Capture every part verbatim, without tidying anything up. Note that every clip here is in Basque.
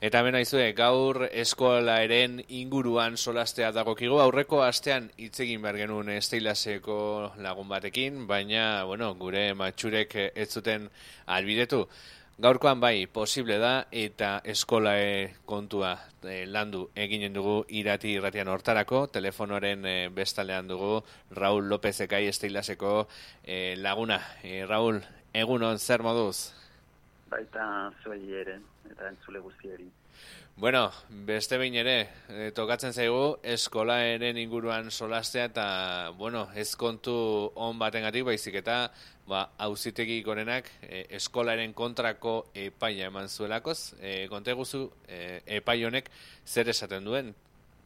Eta bena izue, gaur eskolaren inguruan solastea dagokigu, aurreko astean hitz egin behar genuen Steilaseko lagun batekin, baina, bueno, gure matxurek ez zuten albidetu. Gaurkoan bai, posible da, eta eskola kontua e, landu eginen dugu irati irratian hortarako, telefonoren e, bestalean dugu Raul López Ekai Steilaseko e, laguna. E, Raul, egunon, zer moduz? Baita zuei ere, eta entzule guztieri. Bueno, beste behin ere, e, tokatzen zaigu eskolaeren inguruan solastea eta, bueno, ez kontu on batengatik baizik eta, ba, auzitegi gorenak e, eskolaren kontrako epaia eman zuelakoz. E, konte guzu, e, epai honek zer esaten duen?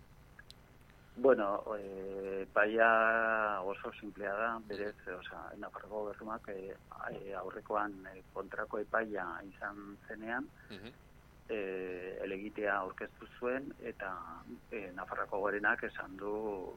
Bueno, e, epaia oso simplea da, berez, osea, Nafarroko Gobernuak e, aurrekoan e, kontrako epaia izan zenean, uh-huh. E, elegitea aurkeztu zuen eta e, Nafarroako Gobernuak esan du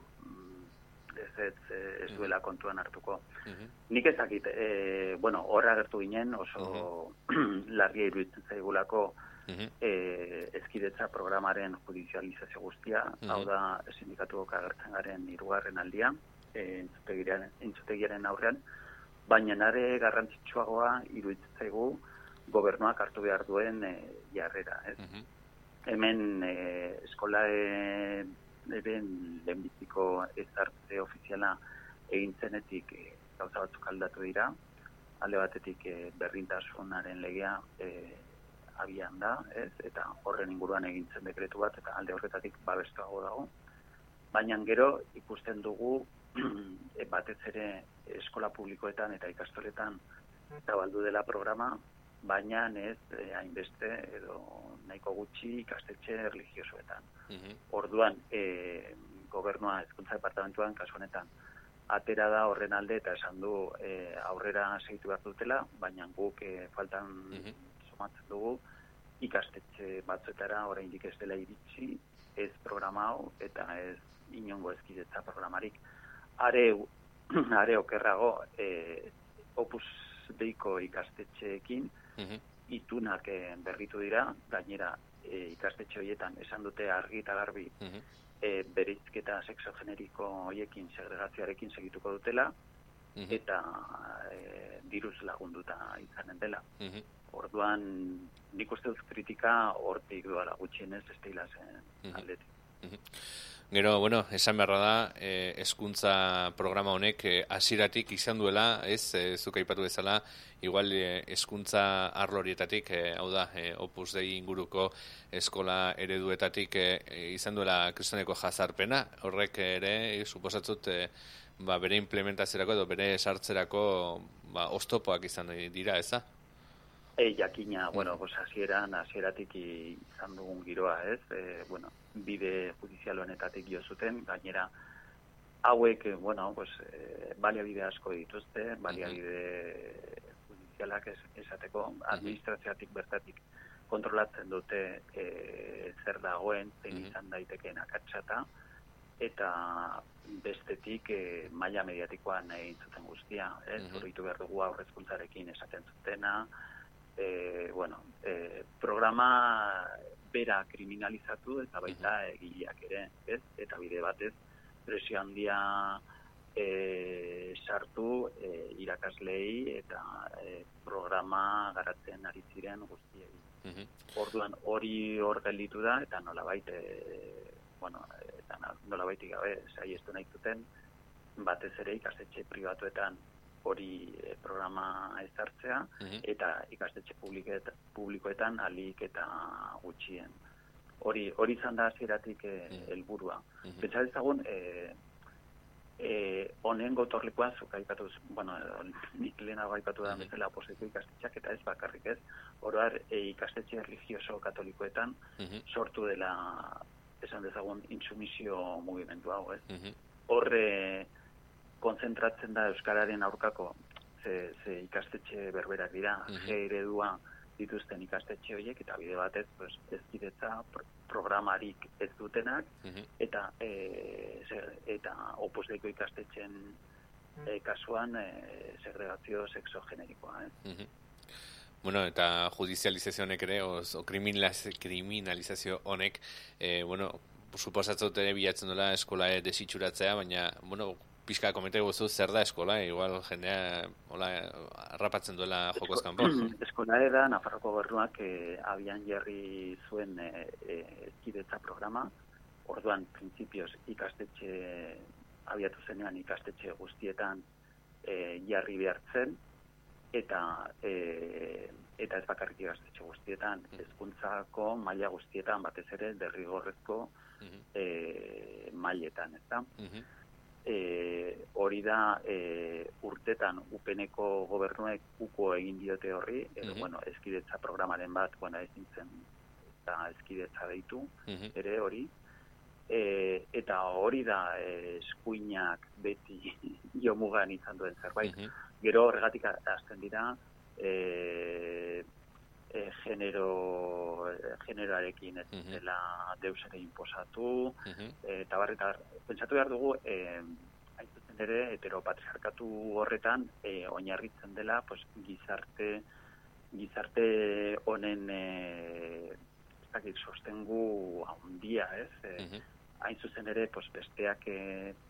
ez ez, ez duela kontuan hartuko. Uh-huh. Nik ezakit, e, bueno, horra agertu ginen oso uh-huh. larria iruditzen zaigulako uh-huh. e, ezkidetza programaren judizializazio guztia, uh-huh. hau da sindikatuok agertzen garen hirugarren aldia, e, entzutegiaren, entzutegiaren aurrean, baina nare garrantzitsuagoa iruditzen zaigu Gobernuak hartu behar duen e, jarrera. Ez? Uh-huh. Hemen e, eskolaen lehenbiziko ezartze ofiziala egin zenetik e, gauza batzuk aldatu dira. Alde batetik e, berdintasunaren legea e, abian da, ez? Eta horren inguruan egin zen dekretu bat, eta alde horretatik babestuago dago. Baina gero ikusten dugu e, batez ere eskola publikoetan eta ikastoletan zabaldu dela programa, baina ez eh, hainbeste edo nahiko gutxi ikastetxe erlijiosoetan. Uh-huh. Orduan, eh, gobernua hezkuntza departamentuan kasu honetan atera da horren alde eta esan du eh, aurrera segitu behar dutela, baina guk eh, faltan uh-huh. somatzen dugu ikastetxe batzuetara oraindik ez dela iritsi, ez programa hau eta ez inongo ezkidetza programarik. Are, are okerrago, eh, opus deiko ikastetxeekin uh-huh. itunak eh, berritu dira, gainera eh, ikastetxe horietan esan dute argi eta garbi uh-huh. eh, bereizketa sexogeneriko horiekin segregazioarekin segituko dutela uh-huh. eta eh, diruz lagunduta izanen dela. Uh-huh. Orduan, nik uste dut kritika hortik duala gutxienez Steilasen uh-huh. aldetik. Uh-huh. Gero, bueno, esan beharra da, eh, hezkuntza programa honek eh, hasieratik izan duela, ez, eh, zuk aipatu bezala, igual eh, hezkuntza arlorietatik, eh, hau da, eh, Opus Dei inguruko eskola ereduetatik eh, izan duela kristoneko jazarpena, horrek ere, eh, suposatzut, eh, ba, bere implementazierako edo bere sartzerako ba, oztopoak izan dira, eza? E, jakina, bueno, pues hasieran, hasieratik izan dugun giroa, ez? E, bueno, bide judizial honetatik jo zuten, gainera hauek, bueno, pues e, baliabide asko dituzte, baliabide judizialak ez, esateko, administrazioatik bertatik kontrolatzen dute e, zer dagoen, zein izan daitekeen akatsata, eta bestetik e, maila mediatikoan egin zuten guztia, ez? Horritu behar dugu aurrezkuntzarekin esaten zutena, E, bueno, e, programa bera kriminalizatu eta baita egileak ere, ez? Eta bide batez presio handia e, sartu e, irakaslei eta e, programa garatzen ari ziren guztiei. Uh-huh. Orduan hori hor gelditu da eta nolabait e, bueno, eta nolabaitik gabe saiestu nahi zuten batez ere ikastetxe pribatuetan hori eh, programa ezartzea, uh-huh. eta ikastetxe publiket, publikoetan alik eta gutxien. Hori hori izan da hasieratik helburua. Uh-huh. uh-huh. Pentsa dezagun, eh, eh, honen gotorlekuan zuk aipatu, bueno, nik lehenago aipatu da bezala uh-huh. oposizio ikastetxeak eta ez bakarrik ez, oroar eh, ikastetxe erlijioso katolikoetan uh-huh. sortu dela, esan dezagun, intsumisio mugimendu hau, ez? Uh-huh. Horre konzentratzen da euskararen aurkako ze, ze ikastetxe berberak dira, uh-huh. G eredua dituzten ikastetxe horiek, eta bide batez pues, ezkidetza pro- programarik ez dutenak, uh-huh. eta e, ze, eta Opus Deiko ikastetxen e, kasuan e, segregazio sexogenerikoa. Eh? Uh-huh. Bueno, eta judizializazio honek ere, o kriminalizazio honek, eh, bueno, suposatzen ere bilatzen dola eskola desitxuratzea, baina, bueno, pixka komente guzu zer da eskola, igual jendea hola, harrapatzen duela jokoz kanpo. Eskola da, Nafarroko Gobernuak eh, abian jarri zuen eh, eh, ezkidetza programa, orduan, printzipioz ikastetxe, abiatu zenean ikastetxe guztietan eh, jarri behartzen, eta e, eta ez bakarrik ikastetxe guztietan, hezkuntzako maila guztietan, batez ere derrigorrezko e, mailetan, ezta? E, hori da e, urtetan upeneko gobernuek uko egin diote horri, e, bueno, ezkidetza programaren bat, bueno, ezin zen eta ezkidetza deitu, ere hori, e, eta hori da e, eskuinak beti jomugan izan duen zerbait. Gero horregatik hasten dira e, e, genero, generoarekin ez dela deus ere inposatu, eta barri, eta pentsatu behar dugu, e, hain zuzen ere, heteropatriarkatu horretan e, oinarritzen dela pues, gizarte gizarte honen e, ez dakit, sostengu handia, ez? E, hain zuzen ere, pues, besteak e,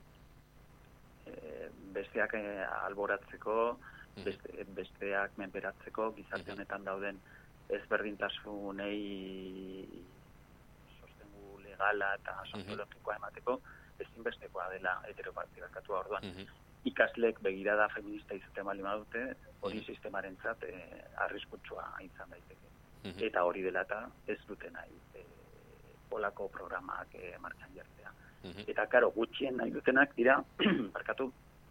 besteak alboratzeko, beste, besteak menperatzeko, gizarte honetan dauden ezberdintasunei sostengu legala eta soziologikoa emateko, ezinbestekoa dela heteropatriarkatua orduan. Ikasleek begirada feminista izaten bali badute, hori sistemarentzat e, arriskutsua izan daiteke. Eta hori dela eta ez duten nahi e, olako programak e, martxan jartzea. Eta, karo, gutxien nahi dutenak dira, barkatu,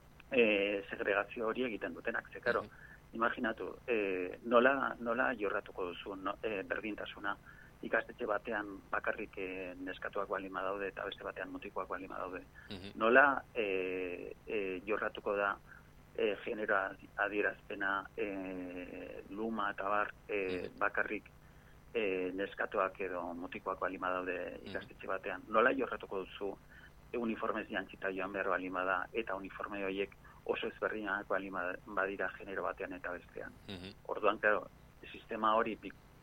e, segregazio hori egiten dutenak. Ze, karo, imaginatu, e, nola, nola jorratuko duzu no, e, berdintasuna ikastetxe batean bakarrik e, neskatuak balima daude eta beste batean mutikoak balima daude. Nola e, e, jorratuko da e, genero adierazpena e, luma eta bar e, bakarrik E, neskatuak edo mutikoak balima daude ikastetxe batean. Nola jorratuko duzu e, uniformez jantzita joan behar balima da eta uniforme horiek oso ezberdinak balima badira genero batean eta bestean. Orduan, claro, sistema hori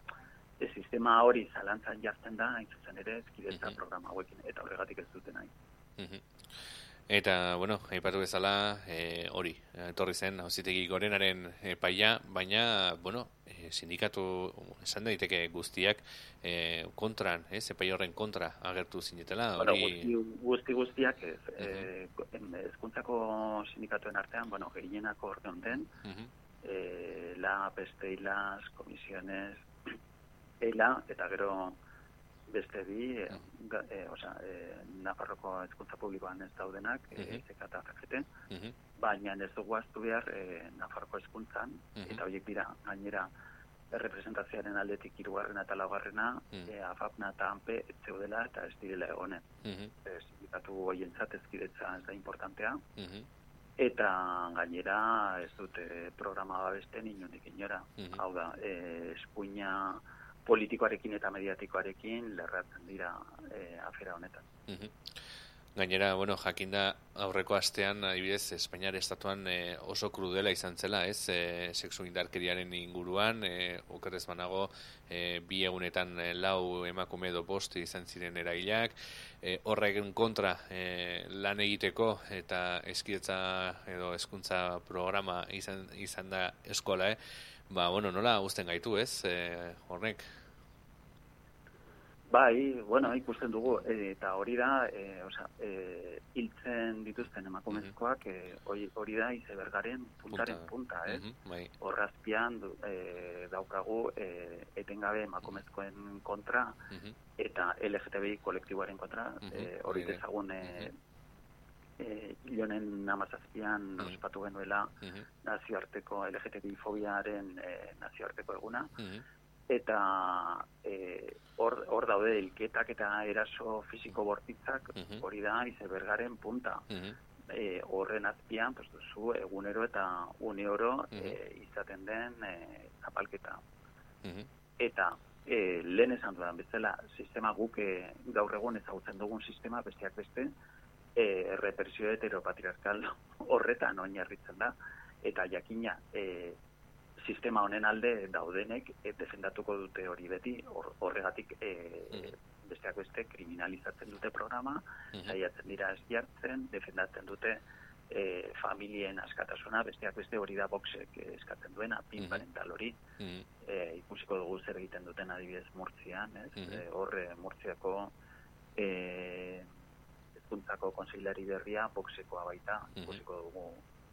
e, sistema hori zalantzan jartzen da, hain zuzen ere, ezkidetza programa hauekin, eta horregatik ez duten nahi. Eta, bueno, aipatu bezala, e, hori, etorri zen, Auzitegi Gorenaren epaia, baina, bueno, e, sindikatu, esan daiteke guztiak, e, kontran, ez, epai horren kontra agertu zinetela. Bueno, guzti, guzti guztiak ez, uh -huh. e, ezkuntzako sindikatuen artean, bueno, gehienako orde honden, uh -huh. e, la, beste hilas, komisiones, ela, eta gero beste bi, e, e, oza, e, Nafarroko hezkuntza publikoan ez daudenak, uh -huh. e, Z K eta F G T, uh -huh. baina ez dugu aztu behar e, Nafarroko hezkuntzan, uh -huh. eta horiek dira, gainera, errepresentazioaren aldetik hirugarrena eta laugarrena, uh -huh. e, AFAPNA eta ANPE ez zeudela eta ez direla egonen. Uh -huh. e, sindikatu horientzat ezkidetza ez da importantea, uh -huh. eta gainera ez dute programa babesten inondik inora. Uh -huh. Hau da, e, eskuina politikoarekin eta mediatikoarekin lerratzen dira e, afera honetan. Uh-huh. Gainera, bueno, jakinda aurreko astean, adibidez, Espainiar estatuan e, oso krudela izan zela, ez, e, sexu indarkeriaren inguruan, e, okerrez banago, e, bi egunetan e, lau emakume edo bost izan ziren erailak, e, horregen kontra e, lan egiteko eta ezkidetza edo hezkuntza programa izan, izan da eskola, eh? Ba, bueno, nola uzten gaitu, ez, e, horrek? Bai, bueno, ikusten dugu, e, eta hori da, e, oza, e, hiltzen dituzten emakumezkoak, e, hori, hori da izebergaren puntaren punta, ez? Bai. Horrazpian e, daukagu e, etengabe emakumezkoen kontra, eta L G T B I kolektiboaren kontra, e, hori dezagun e, E, ilonen namazazpian uh-huh. ospatu genuela uh-huh. nazioarteko L G T B I fobiaren e, nazioarteko eguna uh-huh. eta hor e, daude hilketak eta eraso fisiko bortitzak uh-huh. hori da izebergaren punta uh-huh. e, horren azpian pues, duzu egunero eta uneoro uh-huh. e, izaten den e, zapalketa uh-huh. eta e, lehen esan dudan bezala sistema guk e, gaur egun ezagutzen dugun sistema besteak beste E, represio heteropatriarkal horretan oinarritzen da, eta jakina e, sistema honen alde daudenek e, defendatuko dute hori beti, hor, horregatik e, besteak beste kriminalizatzen dute programa, saiatzen dira ez jartzen, defendatzen dute e, familien askatasuna, besteak beste hori da Voxek eskatzen duena, pin parental hori, e, ikusiko dugu zer egiten duten adibidez Murtzian, ez? E, hor e, Murtziako e, hezkuntzako kontseilari berria Voxekoa baita, ikusiko dugu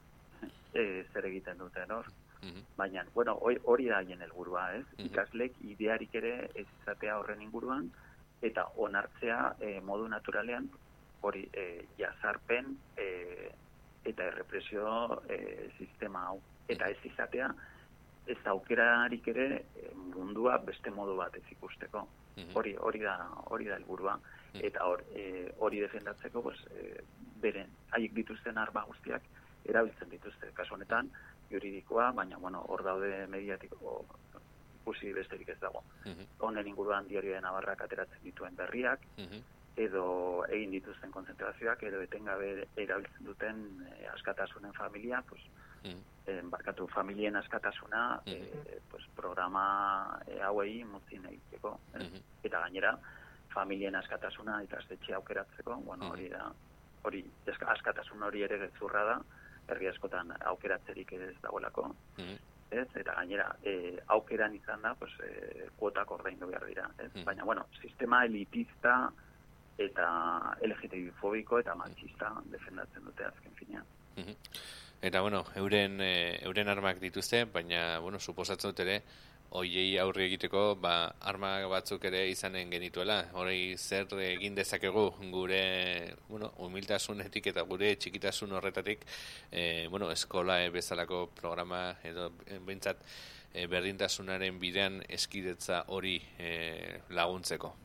e, zer egiten duten hor. Baina, bueno, hori da haien helburua, ez? Ikaslek idearik ere ez izatea horren inguruan, eta onartzea e, modu naturalean hori e, jazarpen e, eta errepresio e, sistema hau. Eta ez izatea, ez aukerarik ere e, mundua beste modu bat ez ikusteko. Hori, hori da, hori da helburua. Eta hor, e, hori defendatzeko, pues, e, beren, haiek dituzten arma guztiak erabiltzen dituzte. Kasu honetan, juridikoa, baina, bueno, hor daude mediatiko ikusi besterik ez dago. Honen inguruan Diario de Navarrak ateratzen dituen berriak, edo egin dituzten konzentrazioak, edo etengabe erabiltzen duten e, askatasunen familia, pues, eh, barkatu familien askatasuna, eh, pues, programa eh, hauei muzin egiteko. Eh? Eta gainera, familien askatasuna ikastetxe aukeratzeko, bueno, hori da, hori, askatasun hori ere gezurra da, herri askotan aukeratzerik ez dagoelako, ez? Eta gainera, e, aukeran izan da, pues, e, kuotak ordaindu behar dira, ez? Baina, bueno, sistema elitista eta L G T B-fobiko eta machista defendatzen dute azken finean. Eta, bueno, euren, e, euren armak dituzte, baina, bueno, suposatzen dut ere, hoiei aurre egiteko, ba, arma batzuk ere izanen genituela. Hori zer egin dezakegu gure, bueno, humiltasunetik eta gure txikitasun horretatik, e, bueno, eskola e, bezalako programa edo behintzat e, berdintasunaren bidean eskidetza hori e, laguntzeko.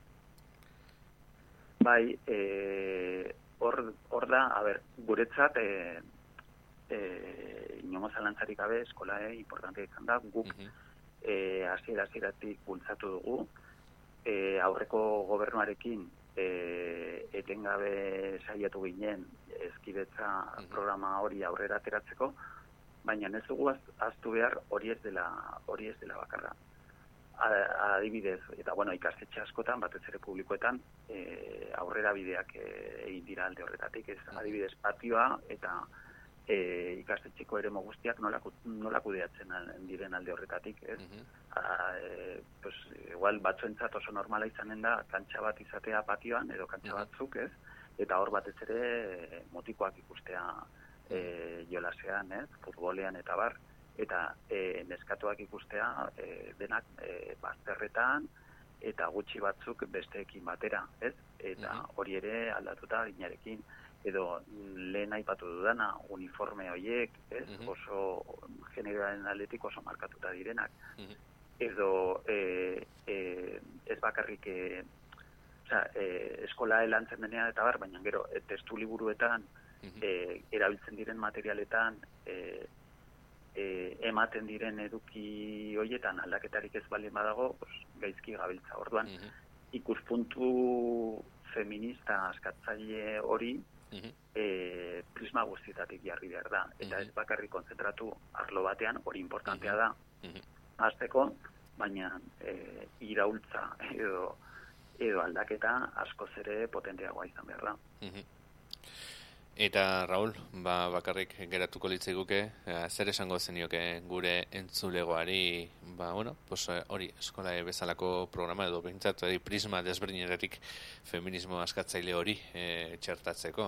Bai, e, hor, hor da, a ber, guretzat, e, e, inomo zalantzarik gabe eskola e, importante izan da, guk, uh-huh. E, hasiera hasieratik bultzatu dugu, e, aurreko gobernuarekin e, etengabe saiatu ginen eskidetza uh-huh. programa hori aurrera ateratzeko, baina ez dugu ahaztu behar hori ez dela hori ez dela bakarra. Adibidez, eta bueno, ikastetxe askotan, batez ere publikoetan, e, aurrera bideak egin dira alde horretatik, ez adibidez patioa eta E, ikastetxeko eremo guztiak nola, nola kudeatzen diren alde horretatik, ez? Uh-huh. A, e, pues, igual batzuentzat oso normala izanen da kantxa bat izatea patioan edo kantxa uh-huh. batzuk, ez? Eta hor batez ere e, motikoak ikustea e, jolasean, ez? Futbolean eta bar, eta e, neskatuak ikustea e, denak e, bazterretan eta gutxi batzuk besteekin batera, ez? Eta hori ere aldatuta ginarekin. Edo lehen aipatu dudana, uniforme horiek, ez? Uh-huh. Oso generoaren aldetik oso markatuta direnak. Uh-huh. Edo e, e, ez bakarrik e, oza, e, eskola elantzen denean eta bar, baina gero e, testu liburuetan uh-huh. e, erabiltzen diren materialetan e, e, ematen diren eduki horietan aldaketarik ez balin badago, pues, gaizki gabiltza. Orduan, uh-huh. ikuspuntu feminista askatzaile hori Uh-huh. E, prisma guztietatik jarri behar da. Eta uh-huh. ez bakarrik kontzentratu arlo batean, hori importantea da. Uh-huh. Azteko, baina e, iraultza edo, edo aldaketa askoz ere potenteagoa izan behar da. Uh-huh. Eta, Raul, ba, bakarrik geratuko litzaiguke, zer esango zenioke gure entzulegoari, ba, bueno, pues, hori, eskola bezalako programa edo behintzat, hori, prisma desberdinetatik feminismo askatzaile hori e, txertatzeko?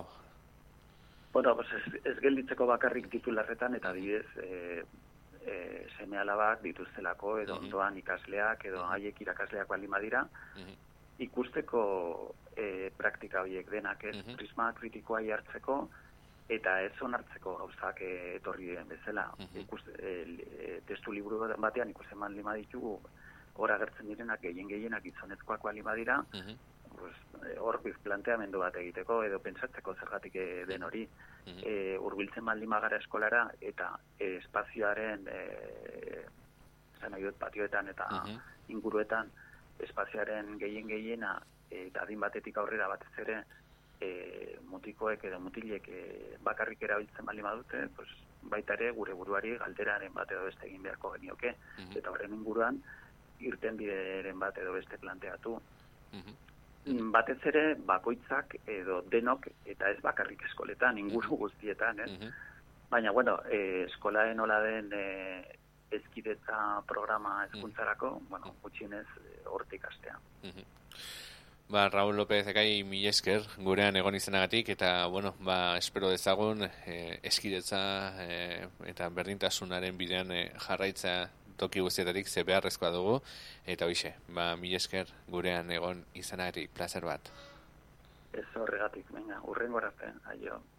Bueno, pues ez, ez gelditzeko bakarrik titularretan, eta adibidez, e, e, seme alabak dituztelako, edo uh-huh. ondoan ikasleak, edo uh-huh. haiek irakasleak baldin badira, uh-huh. ikusteko e, praktika horiek denak, ez, uh-huh. prisma kritikoa jartzeko, eta ez onartzeko gauzak e, etorri diren bezala. Uh-huh. Ikus, e, e, testu liburu batean ikusten baldin baditugu, hor agertzen direnak gehien gehienak gizonezkoak baldin badira, uh-huh. pues, hor planteamendu bat egiteko, edo pentsatzeko zergatik den hori. Uh-huh. E, urbiltzen baldin bagara eskolara, eta e, espazioaren, e, zan nahi dut patioetan eta uh-huh. inguruetan, espazioaren gehien gehiena eta adin batetik aurrera batez ere e, mutikoek edo mutilek e, bakarrik erabiltzen bali badute, pues, baita ere gure buruari galderaren bat edo beste egin beharko genioke, mm-hmm. eta horren inguruan irtenbideren bat edo beste planteatu. Mm-hmm. Batez ere bakoitzak edo denok, eta ez bakarrik eskoletan, inguru guztietan, ez? Mm-hmm. Baina, bueno, e, eskolaen nola den e, ezkidetza programa hezkuntzarako, mm-hmm. bueno, gutxienez e, hortik astea. Mm-hmm. Ba, Raúl López Ekai, mil esker gurean egon izanagatik, eta, bueno, ba, espero dezagun eh, eskidetza eh, eta berdintasunaren bidean eh, jarraitza toki guztietatik ze beharrezkoa dugu, eta hoixe, ba, mil esker gurean egon izanagatik, plazer bat. Ez horregatik, venga, urrengo arte, aio.